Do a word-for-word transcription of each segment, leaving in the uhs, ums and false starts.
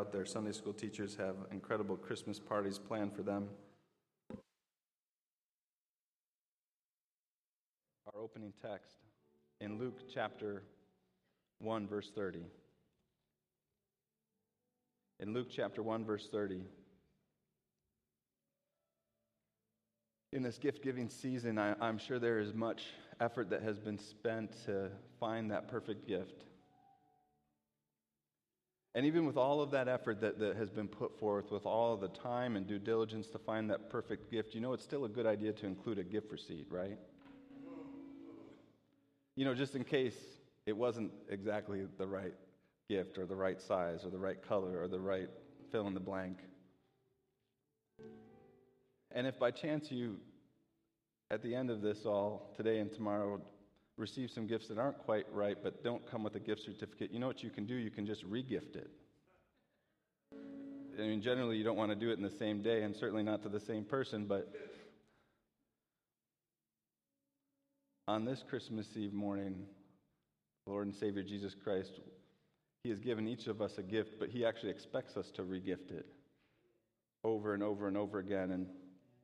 out there. Sunday school teachers have incredible Christmas parties planned for them. Our opening text in Luke chapter one, verse thirty. In Luke chapter one, verse thirty. In this gift-giving season, I, I'm sure there is much effort that has been spent to find that perfect gift. And even with all of that effort that, that has been put forth, with all of the time and due diligence to find that perfect gift, you know it's still a good idea to include a gift receipt, right? You know, just in case it wasn't exactly the right gift or the right size or the right color or the right fill in the blank. And if by chance you, at the end of this all, today and tomorrow, receive some gifts that aren't quite right but don't come with a gift certificate, you know what you can do? You can just re-gift it. I mean, generally you don't want to do it in the same day and certainly not to the same person, but on this Christmas Eve morning, Lord and Savior Jesus Christ, He has given each of us a gift, but He actually expects us to re-gift it over and over and over again. And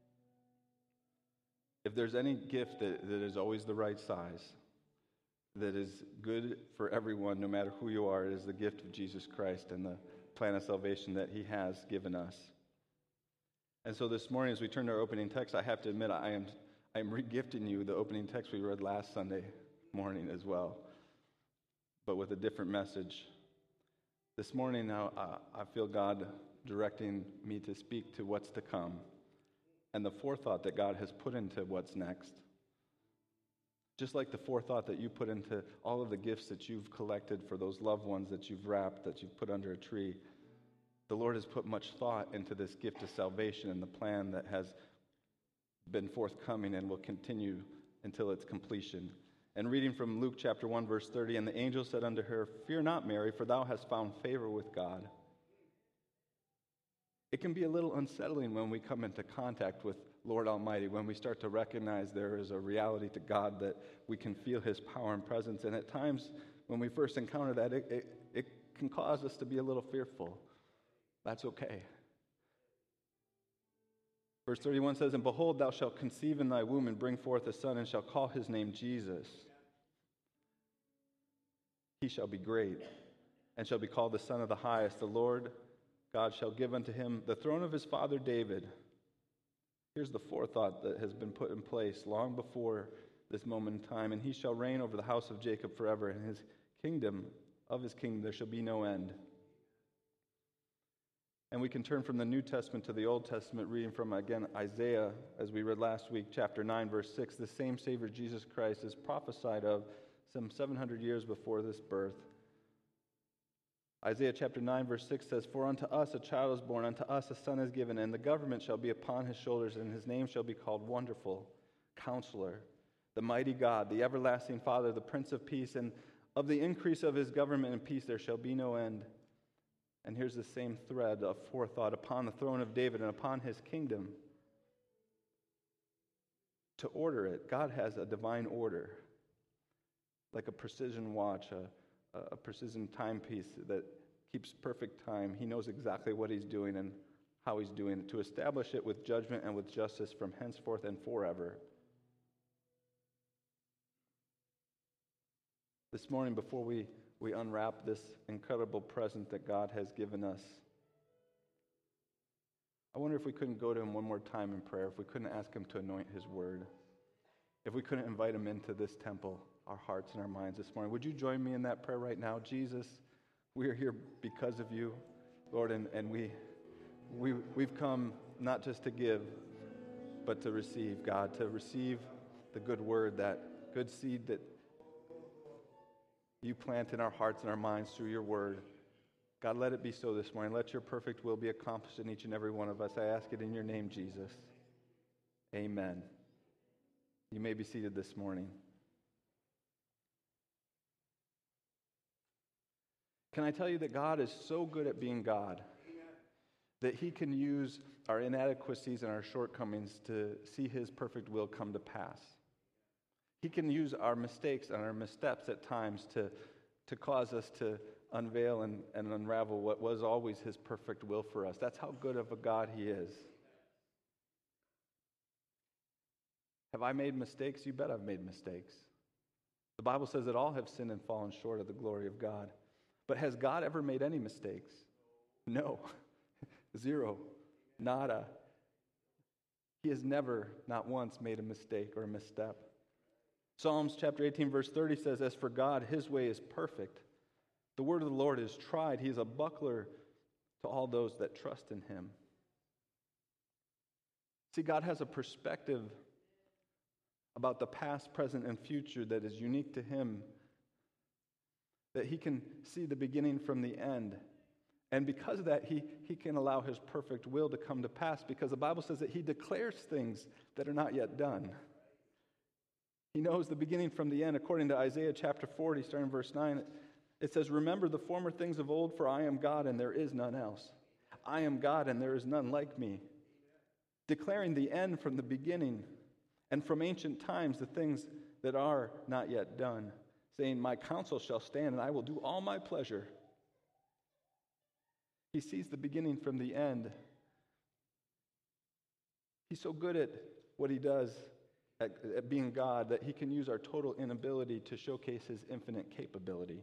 if there's any gift that, that is always the right size, that is good for everyone, no matter who you are, it is the gift of Jesus Christ and the plan of salvation that He has given us. And so this morning, as we turn to our opening text, I have to admit I am I am re-gifting you the opening text we read last Sunday morning as well, but with a different message. This morning now, I feel God directing me to speak to what's to come and the forethought that God has put into what's next. Just like the forethought that you put into all of the gifts that you've collected for those loved ones that you've wrapped, that you've put under a tree, the Lord has put much thought into this gift of salvation and the plan that has been forthcoming and will continue until its completion. And reading from Luke chapter one, verse thirty, and the angel said unto her, Fear not, Mary, for thou hast found favor with God. It can be a little unsettling when we come into contact with Lord Almighty, when we start to recognize there is a reality to God that we can feel His power and presence. And at times, when we first encounter that, it, it, it can cause us to be a little fearful. That's okay. Verse thirty-one says, And behold, thou shalt conceive in thy womb and bring forth a son, and shall call his name Jesus. He shall be great, and shall be called the Son of the Highest. The Lord God shall give unto him the throne of his father David. Here's the forethought that has been put in place long before this moment in time. And he shall reign over the house of Jacob forever, and his kingdom, of his kingdom there shall be no end. And we can turn from the New Testament to the Old Testament, reading from, again, Isaiah, as we read last week, chapter nine, verse six. The same Savior, Jesus Christ, is prophesied of some seven hundred years before this birth. Isaiah chapter nine, verse six says, For unto us a child is born, unto us a son is given, and the government shall be upon his shoulders, and his name shall be called Wonderful, Counselor, the Mighty God, the Everlasting Father, the Prince of Peace, and of the increase of his government and peace there shall be no end. And here's the same thread of forethought upon the throne of David and upon his kingdom. To order it, God has a divine order, like a precision watch, a, a precision timepiece that keeps perfect time. He knows exactly what he's doing and how he's doing it, to establish it with judgment and with justice from henceforth and forever. This morning, before we, we unwrap this incredible present that God has given us, I wonder if we couldn't go to him one more time in prayer, if we couldn't ask him to anoint his word, if we couldn't invite him into this temple, our hearts and our minds this morning. Would you join me in that prayer right now? Jesus, we are here because of you, Lord, and, and we, we, we've come not just to give, but to receive, God, to receive the good word, that good seed that you plant in our hearts and our minds through your word. God, let it be so this morning. Let your perfect will be accomplished in each and every one of us. I ask it in your name, Jesus. Amen. You may be seated this morning. Can I tell you that God is so good at being God that he can use our inadequacies and our shortcomings to see his perfect will come to pass? He can use our mistakes and our missteps at times to, to cause us to unveil and, and unravel what was always his perfect will for us. That's how good of a God he is. Have I made mistakes? You bet I've made mistakes. The Bible says that all have sinned and fallen short of the glory of God. But has God ever made any mistakes? No. Zero. Nada. He has never, not once, made a mistake or a misstep. Psalms chapter eighteen, verse thirty says, "As for God, his way is perfect. The word of the Lord is tried. He is a buckler to all those that trust in him." See, God has a perspective about the past, present, and future that is unique to him, that he can see the beginning from the end. And because of that, he, he can allow his perfect will to come to pass, because the Bible says that he declares things that are not yet done. He knows the beginning from the end. According to Isaiah chapter forty, starting in verse nine, it says, "Remember the former things of old, for I am God and there is none else. I am God and there is none like me, declaring the end from the beginning, and from ancient times the things that are not yet done, saying, my counsel shall stand, and I will do all my pleasure." He sees the beginning from the end. He's so good at what he does, at, at being God, that he can use our total inability to showcase his infinite capability.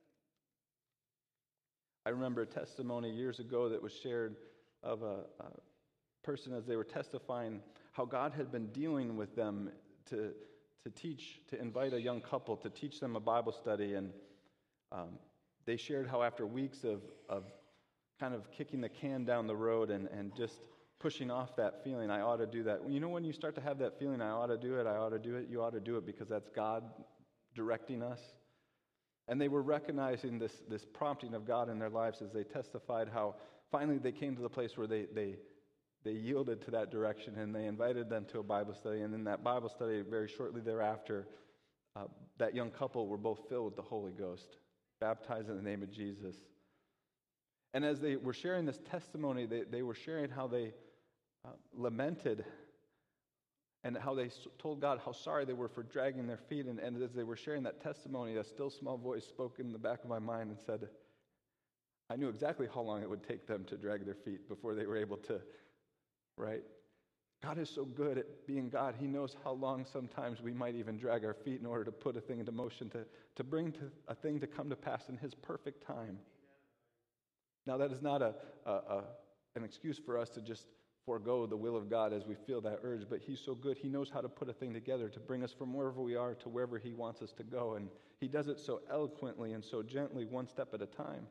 I remember a testimony years ago that was shared of a, a person as they were testifying how God had been dealing with them to, to teach, to invite a young couple to teach them a Bible study. And um, they shared how after weeks of, of kind of kicking the can down the road and, and just pushing off that feeling, I ought to do that. You know, when you start to have that feeling, I ought to do it, I ought to do it, you ought to do it because that's God directing us. And they were recognizing this, this prompting of God in their lives as they testified how finally they came to the place where they, they, they yielded to that direction, and they invited them to a Bible study. And in that Bible study, very shortly thereafter, uh, that young couple were both filled with the Holy Ghost, baptized in the name of Jesus. And as they were sharing this testimony, they, they were sharing how they uh, lamented and how they told God how sorry they were for dragging their feet. And, and as they were sharing that testimony, a still small voice spoke in the back of my mind and said, I knew exactly how long it would take them to drag their feet before they were able to, right? God is so good at being God. He knows how long sometimes we might even drag our feet in order to put a thing into motion, to, to bring to a thing to come to pass in his perfect time. Now, that is not a, a, a an excuse for us to just forego the will of God as we feel that urge, but he's so good. He knows how to put a thing together to bring us from wherever we are to wherever he wants us to go, and he does it so eloquently and so gently, one step at a time.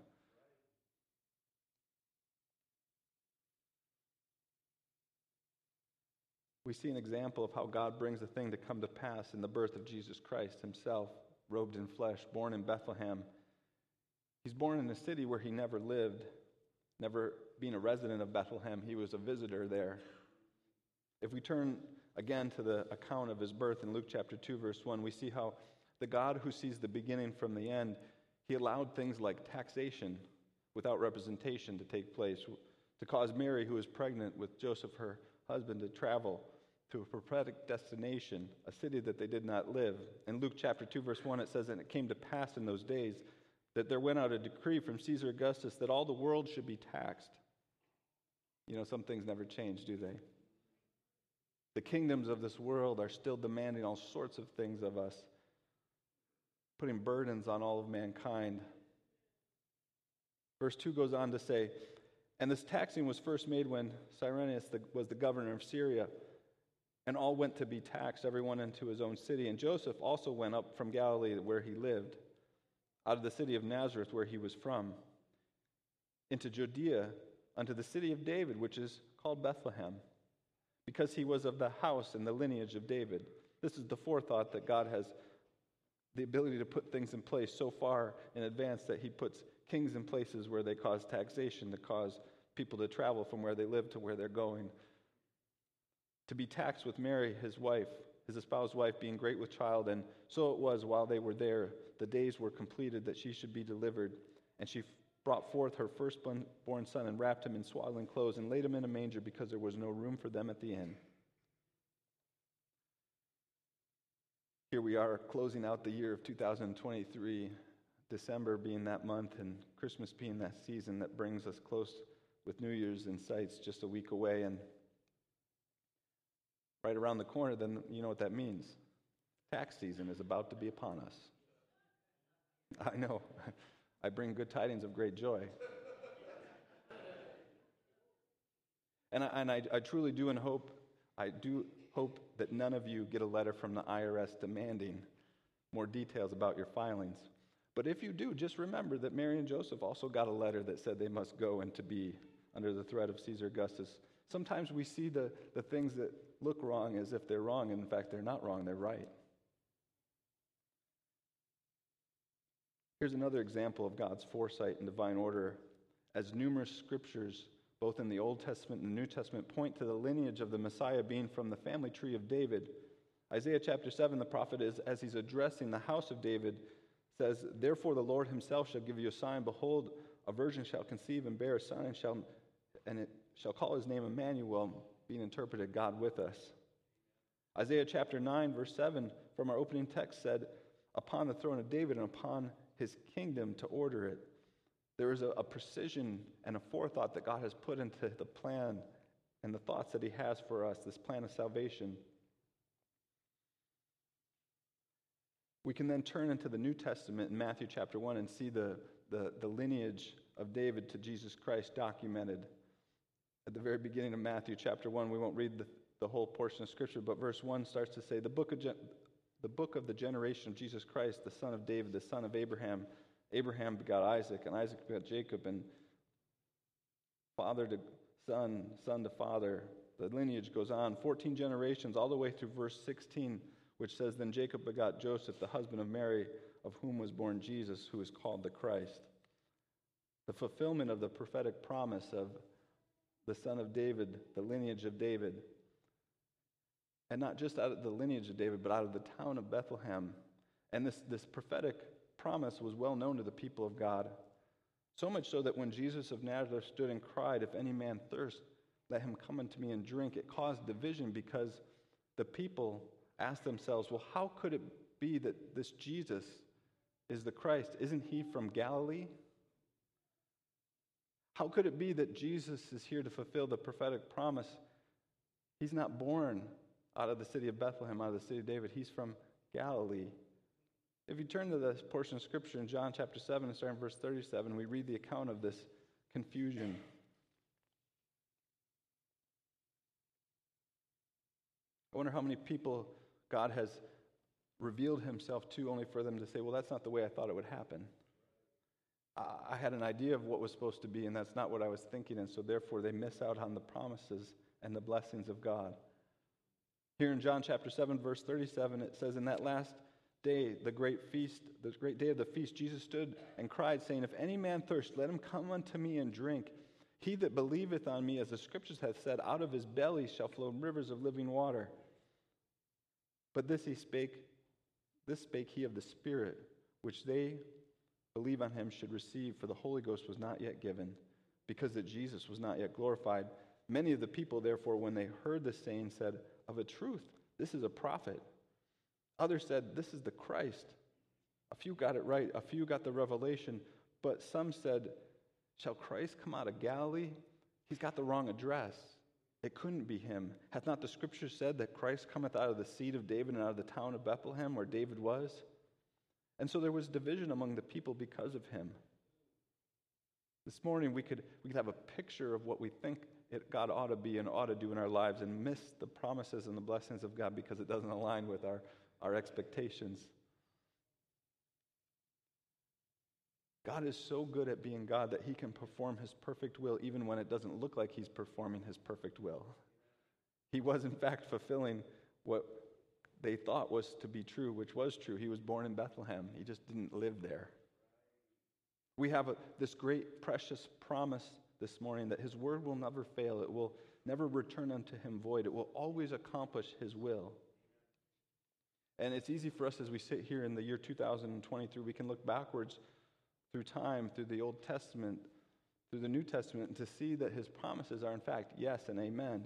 We see an example of how God brings a thing to come to pass in the birth of Jesus Christ himself, robed in flesh, born in Bethlehem. He's born in a city where he never lived, never being a resident of Bethlehem. He was a visitor there. If we turn again to the account of his birth in Luke chapter two, verse one, we see how the God who sees the beginning from the end, he allowed things like taxation without representation to take place, to cause Mary, who was pregnant with Joseph, her husband, to travel to a prophetic destination, a city that they did not live. In Luke chapter two, verse one, it says, and it came to pass in those days that there went out a decree from Caesar Augustus that all the world should be taxed. You know, some things never change, do they? The kingdoms of this world are still demanding all sorts of things of us, putting burdens on all of mankind. Verse two goes on to say, and this taxing was first made when Cyrenius was the governor of Syria, and all went to be taxed, everyone into his own city. And Joseph also went up from Galilee where he lived, out of the city of Nazareth where he was from, into Judea, unto the city of David, which is called Bethlehem, because he was of the house and the lineage of David. This is the forethought that God has the ability to put things in place so far in advance that he puts kings in places where they cause taxation, to cause people to travel from where they live to where they're going. To be taxed with Mary, his wife, his espoused wife, being great with child, and so it was while they were there, the days were completed that she should be delivered, and she brought forth her firstborn son and wrapped him in swaddling clothes and laid him in a manger because there was no room for them at the inn. Here we are closing out the year of two thousand twenty-three, December being that month and Christmas being that season that brings us close with New Year's in sights just a week away and right around the corner, then you know what that means. Tax season is about to be upon us. I know. I bring good tidings of great joy. And I, and I, I truly do and hope, I do hope that none of you get a letter from the I R S demanding more details about your filings. But if you do, just remember that Mary and Joseph also got a letter that said they must go and to be under the threat of Caesar Augustus. Sometimes we see the, the things that look wrong as if they're wrong, and in fact they're not wrong, they're right. Here's another example of God's foresight and divine order, as numerous scriptures, both in the Old Testament and the New Testament, point to the lineage of the Messiah being from the family tree of David. Isaiah chapter seven, the prophet, is, as he's addressing the house of David, says, "Therefore the Lord himself shall give you a sign. Behold, a virgin shall conceive and bear a son, and, shall, and it shall call his name Emmanuel," being interpreted, God with us. Isaiah chapter nine, verse seven, from our opening text said, "Upon the throne of David and upon his kingdom to order it." There is a, a precision and a forethought that God has put into the plan and the thoughts that he has for us, this plan of salvation. We can then turn into the New Testament in Matthew chapter one and see the, the, the lineage of David to Jesus Christ documented. At the very beginning of Matthew chapter one, we won't read the, the whole portion of Scripture, but verse one starts to say, the book of gen- the book of the generation of Jesus Christ, the son of David, the son of Abraham. Abraham begot Isaac, and Isaac begot Jacob, and father to son, son to father. The lineage goes on, fourteen generations, all the way through verse sixteen, which says, "Then Jacob begot Joseph, the husband of Mary, of whom was born Jesus, who is called the Christ." The fulfillment of the prophetic promise of the son of David, the lineage of David. And not just out of the lineage of David, but out of the town of Bethlehem. And this, this prophetic promise was well known to the people of God. So much so that when Jesus of Nazareth stood and cried, "If any man thirst, let him come unto me and drink," it caused division because the people asked themselves, well, how could it be that this Jesus is the Christ? Isn't he from Galilee? How could it be that Jesus is here to fulfill the prophetic promise? He's not born out of the city of Bethlehem, out of the city of David. He's from Galilee. If you turn to this portion of Scripture in John chapter seven and starting verse thirty-seven, we read the account of this confusion. I wonder how many people God has revealed himself to only for them to say, well, that's not the way I thought it would happen. I had an idea of what was supposed to be, and that's not what I was thinking, and so therefore they miss out on the promises and the blessings of God. Here in John chapter seven, verse thirty-seven, it says, "In that last day, the great feast, the great day of the feast, Jesus stood and cried, saying, If any man thirst, let him come unto me and drink. He that believeth on me, as the Scriptures have said, out of his belly shall flow rivers of living water. But this he spake, this spake he of the Spirit, which they believe on him should receive, for the Holy Ghost was not yet given, because that Jesus was not yet glorified. Many of the people, therefore, when they heard this saying, said, Of a truth, this is a prophet. Others said, This is the Christ. A few got it right. A few got the revelation. But some said, Shall Christ come out of Galilee? He's got the wrong address. It couldn't be him. Hath not the Scripture said that Christ cometh out of the seed of David and out of the town of Bethlehem, where David was? And so there was division among the people because of him. This morning we could we could have a picture of what we think it, God ought to be and ought to do in our lives and miss the promises and the blessings of God because it doesn't align with our, our expectations. God is so good at being God that he can perform his perfect will even when it doesn't look like he's performing his perfect will. He was in fact fulfilling what they thought was to be true, which was true. He was born in Bethlehem. He just didn't live there. We have a, this great precious promise this morning that his word will never fail. It will never return unto him void. It will always accomplish his will. And it's easy for us as we sit here in the year two thousand twenty-three, we can look backwards through time, through the Old Testament, through the New Testament, and to see that his promises are in fact yes and amen.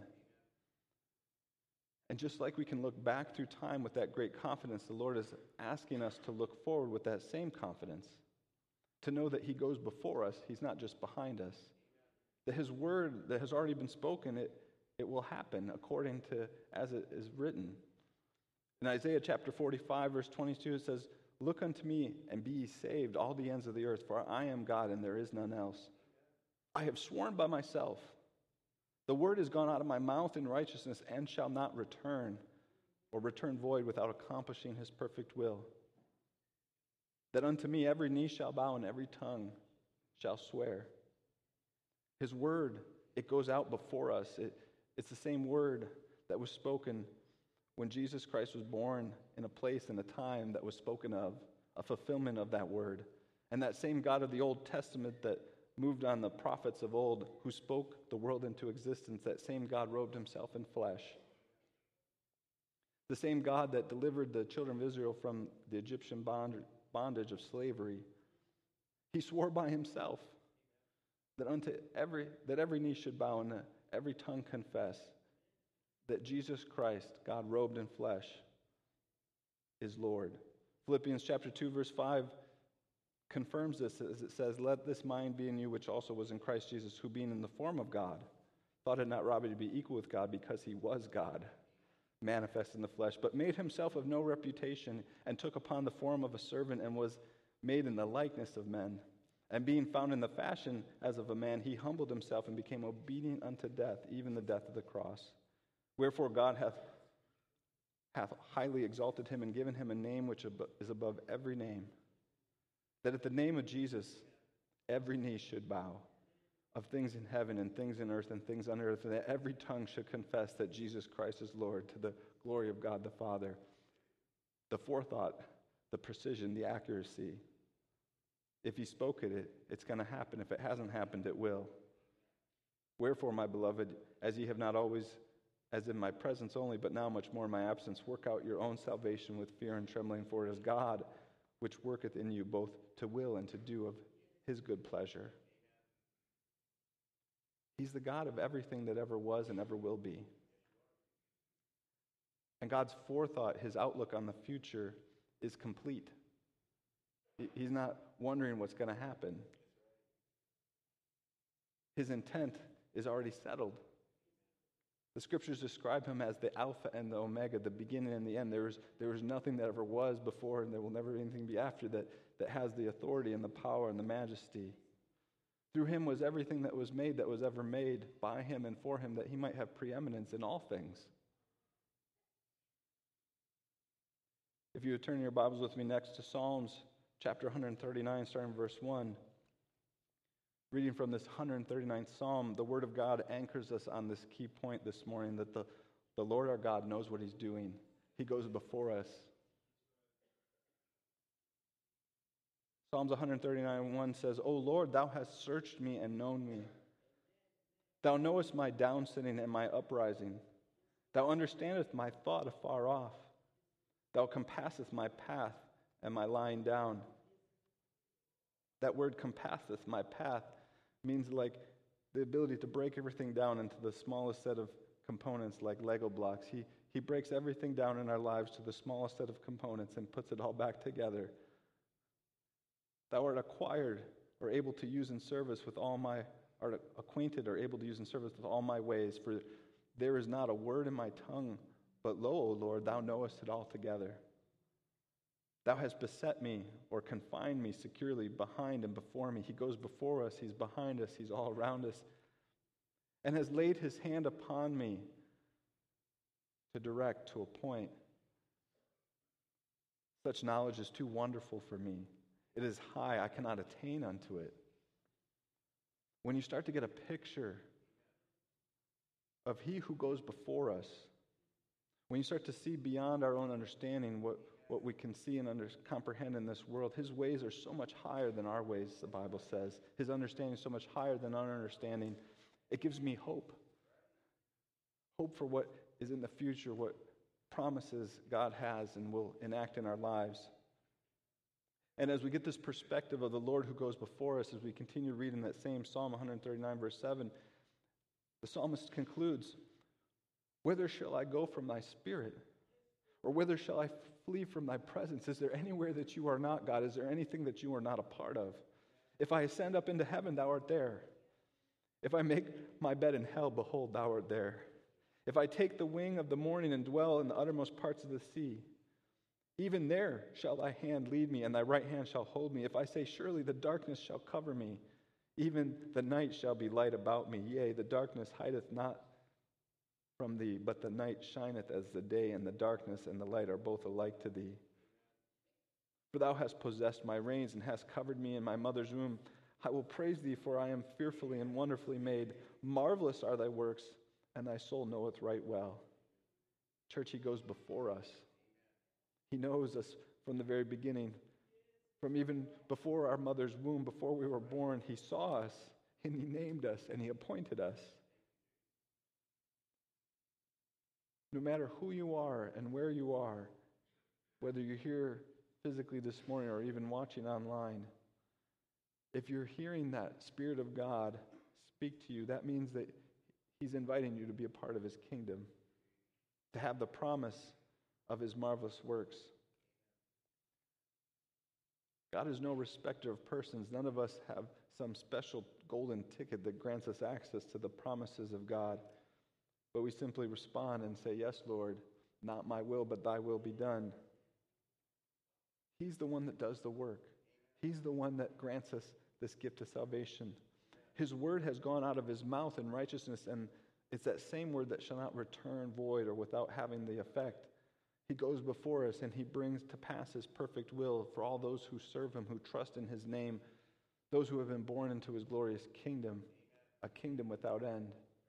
And just like we can look back through time with that great confidence, the Lord is asking us to look forward with that same confidence. to know that he goes before us. He's not just behind us. That his word that has already been spoken, it, it will happen according to as it is written. In Isaiah chapter forty-five, verse twenty-two, it says, "Look unto me and be ye saved, all the ends of the earth, for I am God and there is none else. I have sworn by myself, the word is gone out of my mouth in righteousness and shall not return, or return void without accomplishing his perfect will. That unto me every knee shall bow and every tongue shall swear." His word, it goes out before us. It, it's the same word that was spoken when Jesus Christ was born in a place and a time that was spoken of, a fulfillment of that word. And that same God of the Old Testament that moved on the prophets of old, who spoke the world into existence, that same God robed himself in flesh. The same God that delivered the children of Israel from the Egyptian bond, bondage of slavery, he swore by himself that unto every that every knee should bow and every tongue confess that Jesus Christ, God robed in flesh, is Lord. Philippians chapter two, verse five confirms this as it says, "Let this mind be in you, which also was in Christ Jesus, who being in the form of God, thought it not robbery to be equal with God, because he was God, manifest in the flesh, but made himself of no reputation, and took upon the form of a servant, and was made in the likeness of men. And being found in the fashion as of a man, he humbled himself and became obedient unto death, even the death of the cross. Wherefore God hath, hath highly exalted him and given him a name which is above every name, that at the name of Jesus every knee should bow, of things in heaven and things in earth and things on earth, and that every tongue should confess that Jesus Christ is Lord, to the glory of God the Father." The forethought, the precision, the accuracy. If he spoke it, it it's going to happen. If it hasn't happened, it will. "Wherefore, my beloved, as ye have not always, as in my presence only, but now much more in my absence, work out your own salvation with fear and trembling, for it is God which worketh in you both to will and to do of his good pleasure." He's the God of everything that ever was and ever will be. And God's forethought, his outlook on the future, is complete. He's not wondering what's going to happen. His intent is already settled. The scriptures describe him as the Alpha and the Omega, the beginning and the end. There was, there was nothing that ever was before, and there will never anything be after that, that has the authority and the power and the majesty. Through him was everything that was made that was ever made, by him and for him, that he might have preeminence in all things. If you would turn your Bibles with me next to Psalms chapter one thirty-nine, starting in verse one. Reading from this one hundred thirty-ninth Psalm, the Word of God anchors us on this key point this morning, that the, the Lord our God knows what he's doing. He goes before us. Psalms one thirty-nine one says, "O Lord, thou hast searched me and known me. Thou knowest my downsitting and my uprising. Thou understandest my thought afar off. Thou compassest my path and my lying down." That word "compasseth my path" means like the ability to break everything down into the smallest set of components, like Lego blocks. He, he breaks everything down in our lives to the smallest set of components and puts it all back together. "Thou art acquired or able to use in service with all my, art acquainted or able to use in service with all my ways, for there is not a word in my tongue, but lo, O Lord, thou knowest it altogether. Thou hast beset me or confined me securely behind and before me." He goes before us, he's behind us, he's all around us, "and has laid his hand upon me to direct, to appoint. Such knowledge is too wonderful for me. It is high, I cannot attain unto it." When you start to get a picture of he who goes before us, when you start to see beyond our own understanding what, what we can see and under, comprehend in this world, his ways are so much higher than our ways, the Bible says. His understanding is so much higher than our understanding. It gives me hope. Hope for what is in the future, what promises God has and will enact in our lives. And as we get this perspective of the Lord who goes before us, as we continue reading that same Psalm one thirty-nine, verse seven, the psalmist concludes, "Whither shall I go from thy spirit? Or whither shall I flee from thy presence? Is there anywhere that you are not, God? Is there anything that you are not a part of?" If I ascend up into heaven, thou art there. If I make my bed in hell, behold, thou art there. If I take the wing of the morning and dwell in the uttermost parts of the sea, even there shall thy hand lead me, and thy right hand shall hold me. If I say, surely the darkness shall cover me, even the night shall be light about me. Yea, the darkness hideth not from thee, but the night shineth as the day, and the darkness and the light are both alike to thee. For thou hast possessed my reins, and hast covered me in my mother's womb. I will praise thee, for I am fearfully and wonderfully made. Marvelous are thy works, and thy soul knoweth right well. Church, he goes before us. He knows us from the very beginning. From even before our mother's womb, before we were born, he saw us, and he named us, and he appointed us. No matter who you are and where you are, whether you're here physically this morning or even watching online, if you're hearing that Spirit of God speak to you, that means that he's inviting you to be a part of his kingdom, to have the promise of his marvelous works. God is no respecter of persons. None of us have some special golden ticket that grants us access to the promises of God. But we simply respond and say, yes, Lord, not my will, but thy will be done. He's the one that does the work. He's the one that grants us this gift of salvation. His word has gone out of his mouth in righteousness, and it's that same word that shall not return void or without having the effect. He goes before us, and he brings to pass his perfect will for all those who serve him, who trust in his name, those who have been born into his glorious kingdom, a kingdom without end.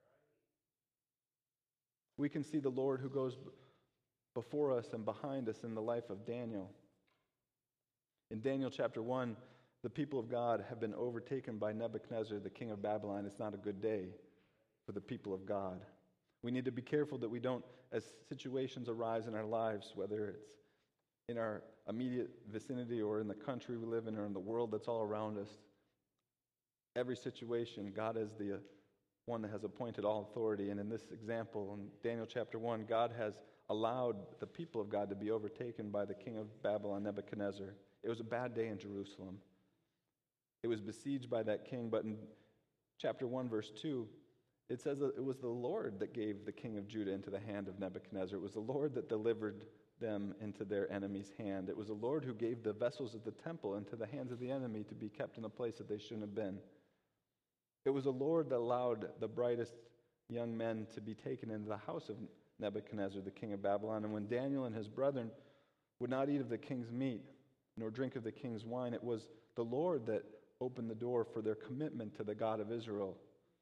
We can see the Lord who goes before us and behind us in the life of Daniel. In Daniel chapter one, the people of God have been overtaken by Nebuchadnezzar, the king of Babylon. It's not a good day for the people of God. We need to be careful that we don't, as situations arise in our lives, whether it's in our immediate vicinity or in the country we live in or in the world that's all around us, every situation, God is the one that has appointed all authority. And in this example, in Daniel chapter one, God has allowed the people of God to be overtaken by the king of Babylon, Nebuchadnezzar. It was a bad day in Jerusalem. It was besieged by that king, but in chapter one, verse two, it says that it was the Lord that gave the king of Judah into the hand of Nebuchadnezzar. It was the Lord that delivered them into their enemy's hand. It was the Lord who gave the vessels of the temple into the hands of the enemy to be kept in a place that they shouldn't have been. It was the Lord that allowed the brightest young men to be taken into the house of Nebuchadnezzar, the king of Babylon. And when Daniel and his brethren would not eat of the king's meat, nor drink of the king's wine, it was the Lord that opened the door for their commitment to the God of Israel,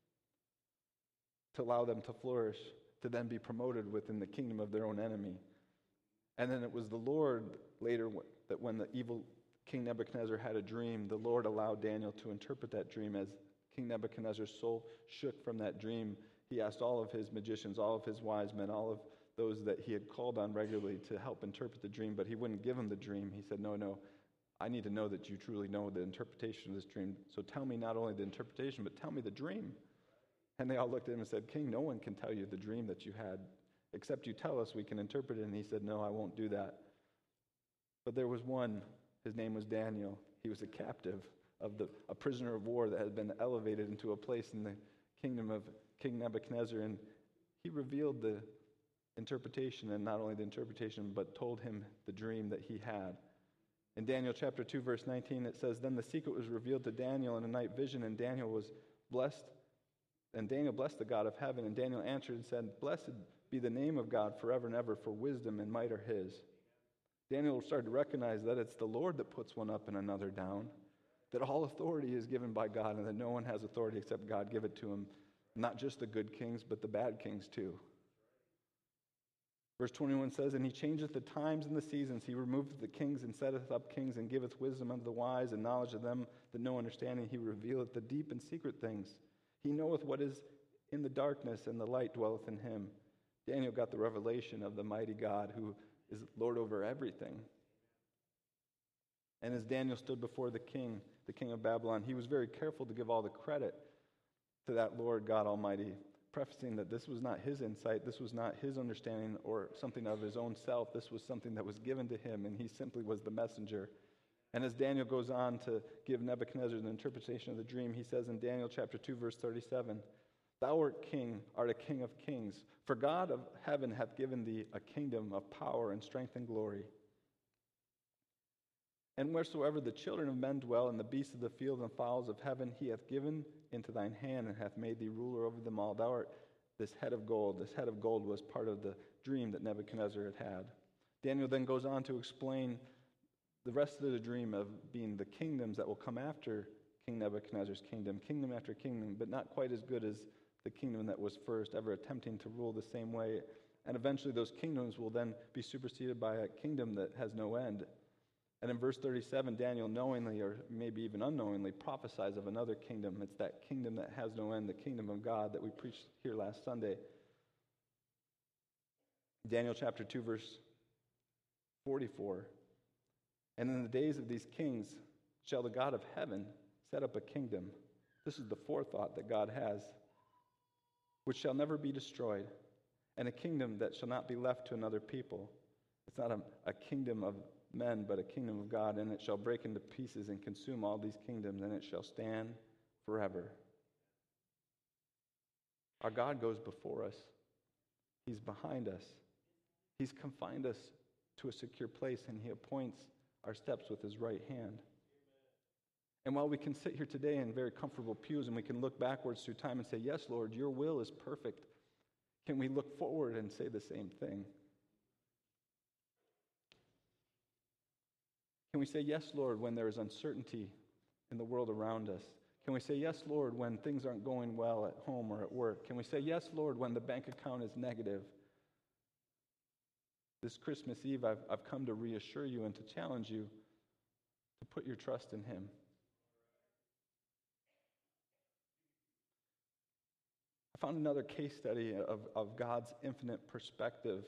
to allow them to flourish, to then be promoted within the kingdom of their own enemy. And then it was the Lord later that when the evil King Nebuchadnezzar had a dream, the Lord allowed Daniel to interpret that dream. As King Nebuchadnezzar's soul shook from that dream, he asked all of his magicians, all of his wise men, all of those that he had called on regularly to help interpret the dream, but he wouldn't give him the dream. He said, no, no, I need to know that you truly know the interpretation of this dream. So tell me not only the interpretation, but tell me the dream. And they all looked at him and said, King, no one can tell you the dream that you had, except you tell us, we can interpret it. And he said, no, I won't do that. But there was one, his name was Daniel. He was a captive, of the a prisoner of war that had been elevated into a place in the kingdom of King Nebuchadnezzar. And he revealed the interpretation, and not only the interpretation, but told him the dream that he had. In Daniel chapter two, verse nineteen, it says, then the secret was revealed to Daniel in a night vision, and Daniel was blessed. And Daniel blessed the God of heaven, and Daniel answered and said, blessed be the name of God forever and ever, for wisdom and might are his. Daniel started to recognize that it's the Lord that puts one up and another down, that all authority is given by God, and that no one has authority except God give it to him. Not just the good kings, but the bad kings too. Verse twenty-one says, and he changeth the times and the seasons. He removeth the kings and setteth up kings, and giveth wisdom unto the wise and knowledge of them that know understanding. He revealeth the deep and secret things. He knoweth what is in the darkness, and the light dwelleth in him. Daniel got the revelation of the mighty God who is Lord over everything. And as Daniel stood before the king, the king of Babylon, he was very careful to give all the credit to that Lord God Almighty, prefacing that this was not his insight, this was not his understanding or something of his own self. This was something that was given to him, and he simply was the messenger. And as Daniel goes on to give Nebuchadnezzar an interpretation of the dream, he says in Daniel chapter two, verse thirty-seven, "Thou art king, art a king of kings. For God of heaven hath given thee a kingdom of power and strength and glory. And wheresoever the children of men dwell, and the beasts of the field and fowls of heaven, he hath given into thine hand, and hath made thee ruler over them all. Thou art this head of gold." This head of gold was part of the dream that Nebuchadnezzar had had. Daniel then goes on to explain the rest of the dream of being the kingdoms that will come after King Nebuchadnezzar's kingdom, kingdom after kingdom, but not quite as good as the kingdom that was first, ever attempting to rule the same way. And eventually those kingdoms will then be superseded by a kingdom that has no end. And in verse thirty-seven, Daniel knowingly, or maybe even unknowingly, prophesies of another kingdom. It's that kingdom that has no end, the kingdom of God that we preached here last Sunday. Daniel chapter two, verse forty-four. "And in the days of these kings shall the God of heaven set up a kingdom." This is the forethought that God has, "which shall never be destroyed, and a kingdom that shall not be left to another people." It's not a, a kingdom of men, but a kingdom of God. "And it shall break into pieces and consume all these kingdoms, and it shall stand forever." Our God goes before us. He's behind us. He's confined us to a secure place, and he appoints our steps with his right hand. And while we can sit here today in very comfortable pews and we can look backwards through time and say, "Yes, Lord, your will is perfect," can we look forward and say the same thing? Can we say, "Yes, Lord," when there is uncertainty in the world around us? Can we say, "Yes, Lord," when things aren't going well at home or at work? Can we say, "Yes, Lord," when the bank account is negative? This Christmas Eve, I've, I've come to reassure you and to challenge you to put your trust in him. I found another case study of, of God's infinite perspective.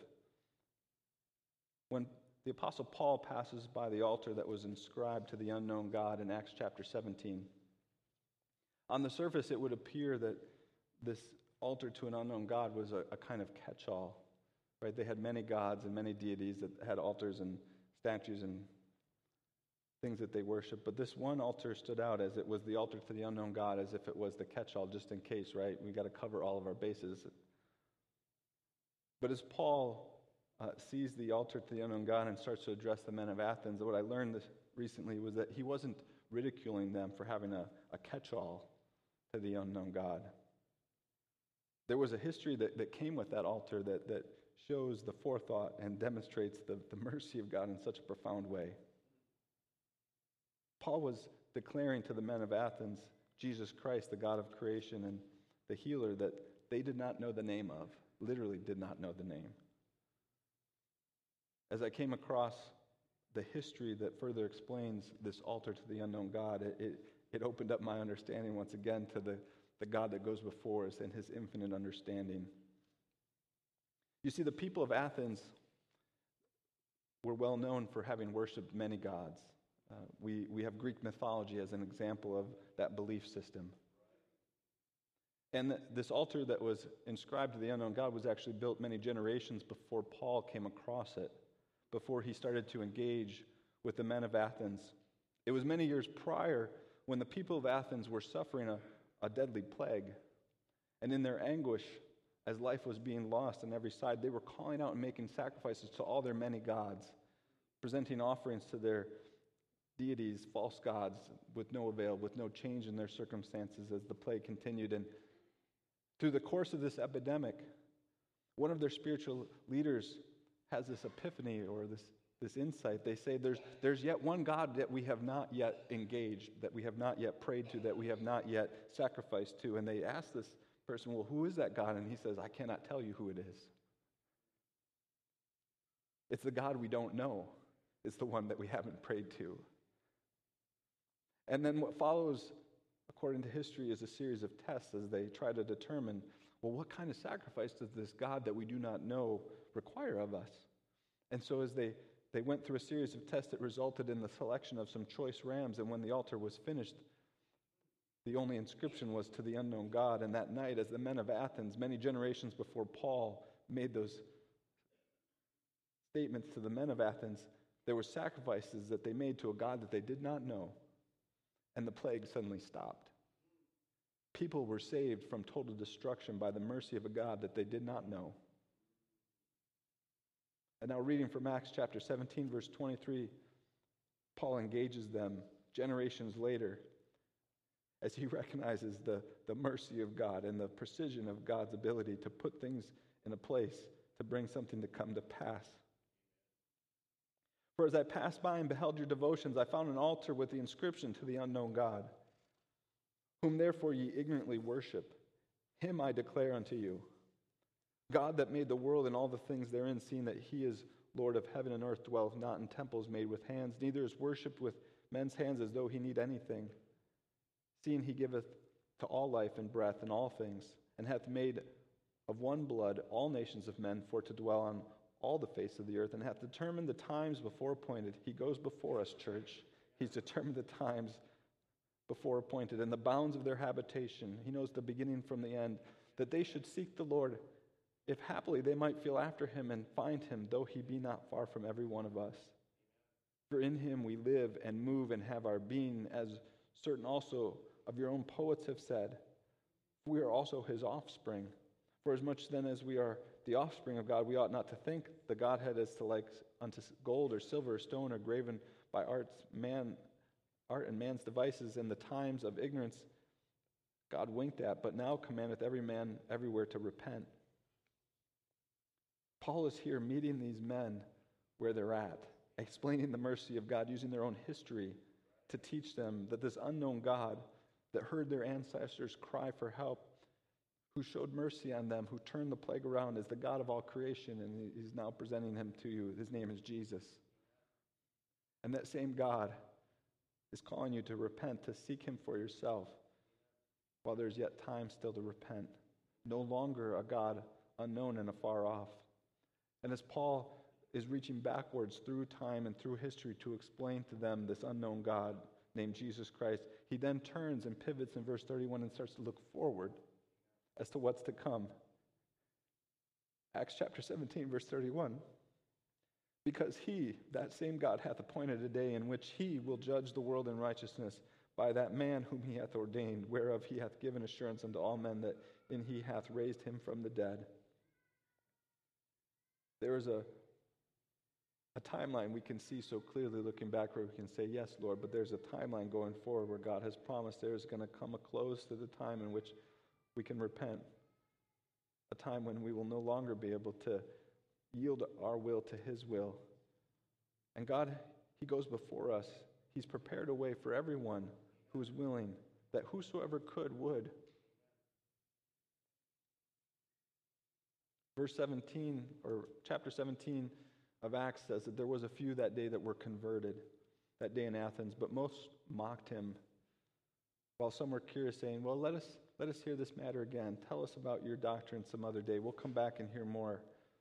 When the Apostle Paul passes by the altar that was inscribed to the unknown God in Acts chapter seventeen. On the surface, it would appear that this altar to an unknown God was a, a kind of catch-all. Right? They had many gods and many deities that had altars and statues and things that they worshiped. But this one altar stood out as it was the altar to the unknown God, as if it was the catch-all, just in case, right? We've got to cover all of our bases. But as Paul uh, sees the altar to the unknown God and starts to address the men of Athens, what I learned this recently was that he wasn't ridiculing them for having a, a catch-all to the unknown God. There was a history that, that came with that altar that, that shows the forethought and demonstrates the, the mercy of God in such a profound way. Paul was declaring to the men of Athens, Jesus Christ, the God of creation and the healer, that they did not know the name of, literally did not know the name. As I came across the history that further explains this altar to the unknown God, it, it, it opened up my understanding once again to the, the God that goes before us and his infinite understanding. You see, the people of Athens were well known for having worshipped many gods. Uh, we, we have Greek mythology as an example of that belief system. And th- this altar that was inscribed to the unknown God was actually built many generations before Paul came across it, before he started to engage with the men of Athens. It was many years prior when the people of Athens were suffering a, a deadly plague. And in their anguish, as life was being lost on every side, they were calling out and making sacrifices to all their many gods, presenting offerings to their deities, false gods, with no avail, with no change in their circumstances as the plague continued. And through the course of this epidemic, one of their spiritual leaders has this epiphany or this, this insight. They say there's, there's yet one God that we have not yet engaged, that we have not yet prayed to, that we have not yet sacrificed to. And they ask this person, "Well, who is that God?" And he says, "I cannot tell you who it is. It's the God we don't know. It's the one that we haven't prayed to." And then what follows, according to history, is a series of tests as they try to determine, well, what kind of sacrifice does this God that we do not know require of us? And so as they, they went through a series of tests that resulted in the selection of some choice rams, and when the altar was finished, the only inscription was "to the unknown God." And that night, as the men of Athens, many generations before Paul made those statements to the men of Athens, There were sacrifices that they made to a God that they did not know, and the plague suddenly stopped. People were saved from total destruction by the mercy of a God that they did not know. And now, reading from Acts chapter seventeen, verse twenty-three, Paul engages them generations later as he recognizes the, the mercy of God and the precision of God's ability to put things in a place to bring something to come to pass. For as I passed by and beheld your devotions, I found an altar with the inscription, to the unknown God, whom therefore ye ignorantly worship. Him I declare unto you, God that made the world and all the things therein, seeing that he is Lord of heaven and earth, dwelleth not in temples made with hands, neither is worshipped with men's hands as though he need anything, seeing he giveth to all life and breath and all things, and hath made of one blood all nations of men for to dwell on all the face of the earth, and hath determined the times before appointed. He goes before us, church. He's determined the times before appointed, and the bounds of their habitation. He knows the beginning from the end, that they should seek the Lord, if haply they might feel after him and find him, though he be not far from every one of us. For in him we live and move and have our being, as certain also of your own poets have said. We are also his offspring. For as much then as we are the offspring of God, we ought not to think the Godhead as to like unto gold or silver or stone or graven by arts, man, art and man's devices, and the times of ignorance God winked at, but now commandeth every man everywhere to repent. Paul is here meeting these men where they're at, explaining the mercy of God, using their own history to teach them that this unknown God that heard their ancestors cry for help, who showed mercy on them, who turned the plague around, is the God of all creation, and he's now presenting him to you. His name is Jesus. And that same God is calling you to repent, to seek him for yourself, while there's yet time still to repent. No longer a God unknown and afar off. And as Paul is reaching backwards through time and through history to explain to them this unknown God named Jesus Christ, he then turns and pivots in verse thirty-one and starts to look forward as to what's to come. Acts chapter seventeen, verse thirty-one. Because he, that same God, hath appointed a day in which he will judge the world in righteousness by that man whom he hath ordained, whereof he hath given assurance unto all men that in he hath raised him from the dead. There is a, a timeline we can see so clearly looking back where we can say, yes, Lord, but there's a timeline going forward where God has promised there is going to come a close to the time in which we can repent, a time when we will no longer be able to yield our will to his will. And God, he goes before us. He's prepared a way for everyone who is willing, that whosoever could would. Verse seventeen, or chapter seventeen of Acts says that there was a few that day that were converted, that day in Athens, but most mocked him, while some were curious, saying, well, let us let us hear this matter again. Tell us about your doctrine some other day. We'll come back and hear more.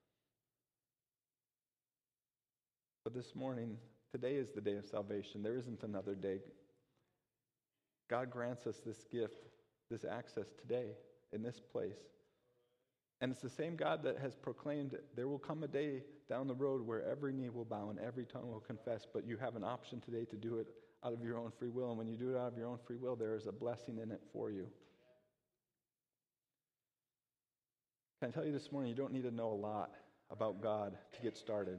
But this morning, today is the day of salvation. There isn't another day. God grants us this gift, this access today, in this place. And it's the same God that has proclaimed there will come a day down the road where every knee will bow and every tongue will confess, but you have an option today to do it out of your own free will. And when you do it out of your own free will, there is a blessing in it for you. Can I tell you this morning, you don't need to know a lot about God to get started.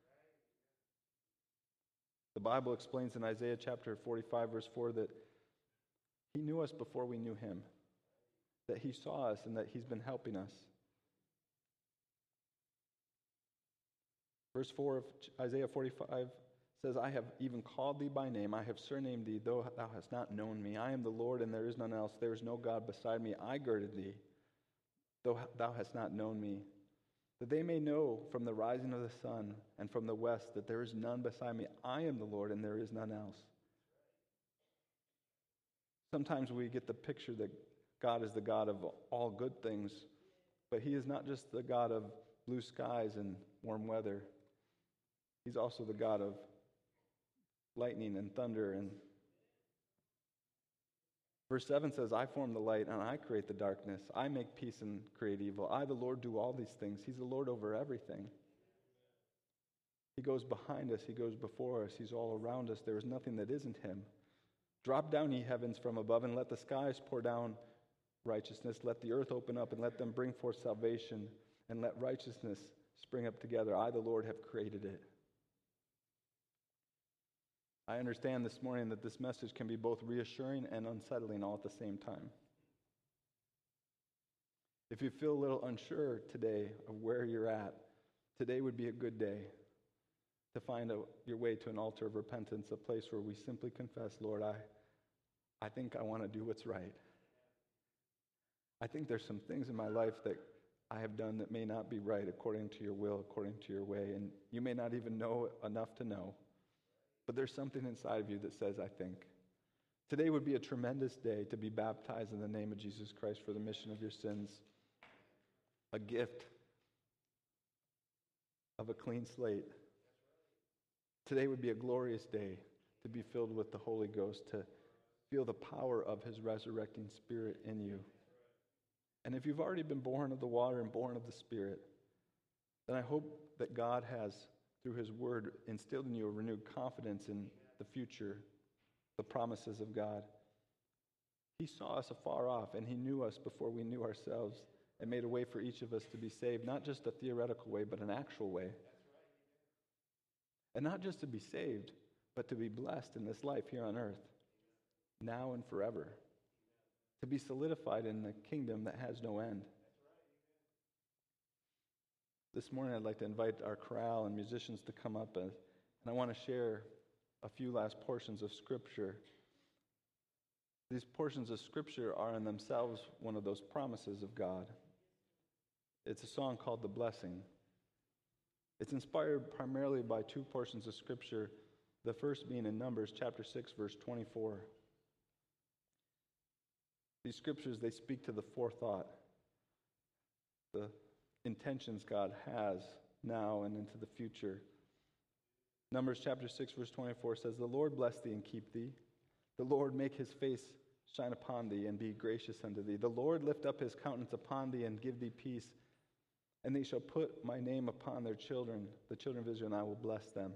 The Bible explains in Isaiah chapter forty-five, verse four, that he knew us before we knew him, that he saw us and that he's been helping us. Verse four of Isaiah forty-five says, I have even called thee by name. I have surnamed thee, though thou hast not known me. I am the Lord, and there is none else. There is no God beside me. I girded thee, though thou hast not known me. That they may know from the rising of the sun and from the west that there is none beside me. I am the Lord, and there is none else. Sometimes we get the picture that God is the God of all good things, but he is not just the God of blue skies and warm weather. He's also the God of lightning and thunder. And verse seven says, I form the light and I create the darkness. I make peace and create evil. I, the Lord, do all these things. He's the Lord over everything. He goes behind us. He goes before us. He's all around us. There is nothing that isn't him. Drop down, ye heavens, from above, and let the skies pour down righteousness. Let the earth open up, and let them bring forth salvation, and let righteousness spring up together. I, the Lord, have created it. I understand this morning that this message can be both reassuring and unsettling all at the same time. If you feel a little unsure today of where you're at, today would be a good day to find a, your way to an altar of repentance, a place where we simply confess, Lord, I, I think I want to do what's right. I think there's some things in my life that I have done that may not be right according to your will, according to your way, and you may not even know enough to know, but there's something inside of you that says, I think. Today would be a tremendous day to be baptized in the name of Jesus Christ for the remission of your sins, a gift of a clean slate. Today would be a glorious day to be filled with the Holy Ghost, to feel the power of his resurrecting Spirit in you. And if you've already been born of the water and born of the Spirit, then I hope that God has, through his word, instilled in you a renewed confidence in the future, the promises of God. He saw us afar off, and he knew us before we knew ourselves, and made a way for each of us to be saved, not just a theoretical way, but an actual way. And not just to be saved, but to be blessed in this life here on earth, now and forever. To be solidified in the kingdom that has no end. This morning I'd like to invite our chorale and musicians to come up, and, and I want to share a few last portions of Scripture. These portions of Scripture are in themselves one of those promises of God. It's a song called The Blessing. It's inspired primarily by two portions of Scripture, the first being in Numbers chapter six, verse twenty-four. These scriptures, they speak to the forethought, the intentions God has now and into the future. Numbers chapter six, verse twenty-four says, The Lord bless thee and keep thee. The Lord make his face shine upon thee and be gracious unto thee. The Lord lift up his countenance upon thee and give thee peace. And they shall put my name upon their children, the children of Israel, and I will bless them.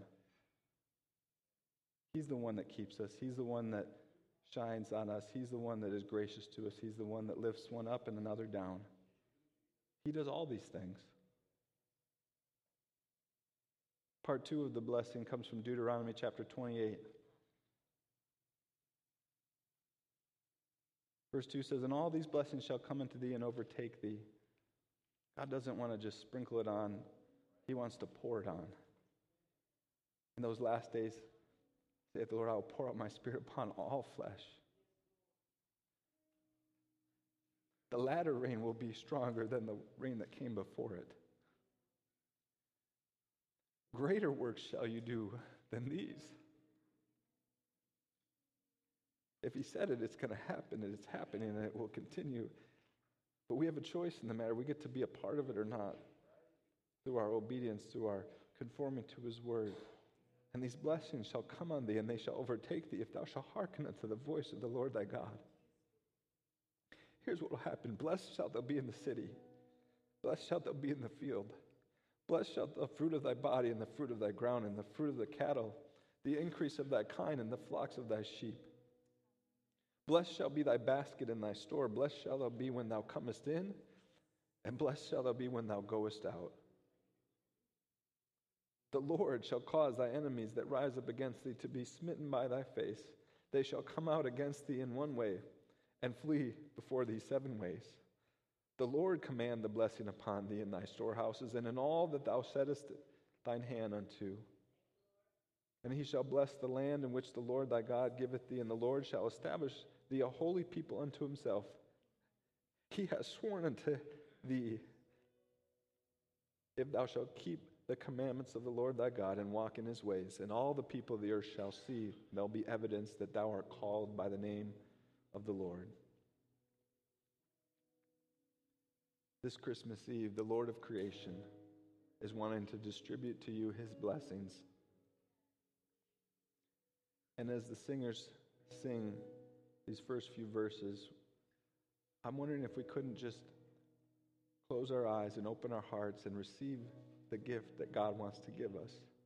He's the one that keeps us. He's the one that shines on us. He's the one that is gracious to us. He's the one that lifts one up and another down. He does all these things. Part two of the blessing comes from Deuteronomy chapter twenty-eight. Verse two says, And all these blessings shall come into thee and overtake thee. God doesn't want to just sprinkle it on. He wants to pour it on. In those last days, saith the Lord, I will pour out my Spirit upon all flesh. The latter rain will be stronger than the rain that came before it. Greater works shall you do than these. If he said it, it's going to happen, and it's happening, and it will continue. But we have a choice in the matter. We get to be a part of it or not, through our obedience, through our conforming to his word. And these blessings shall come on thee, and they shall overtake thee, if thou shalt hearken unto the voice of the Lord thy God. Here's what will happen. Blessed shalt thou be in the city. Blessed shalt thou be in the field. Blessed shalt the fruit of thy body, and the fruit of thy ground, and the fruit of the cattle, the increase of thy kind, and the flocks of thy sheep. Blessed shall be thy basket and thy store. Blessed shall thou be when thou comest in, and blessed shall thou be when thou goest out. The Lord shall cause thy enemies that rise up against thee to be smitten by thy face. They shall come out against thee in one way, and flee before thee seven ways. The Lord command the blessing upon thee in thy storehouses, and in all that thou settest thine hand unto. And he shall bless the land in which the Lord thy God giveth thee, and the Lord shall establish thee a holy people unto himself. He has sworn unto thee, if thou shalt keep the commandments of the Lord thy God and walk in his ways, and all the people of the earth shall see, there'll be evidence that thou art called by the name of the Lord. This Christmas Eve, the Lord of creation is wanting to distribute to you his blessings. And as the singers sing these first few verses, I'm wondering if we couldn't just close our eyes and open our hearts and receive the gift that God wants to give us.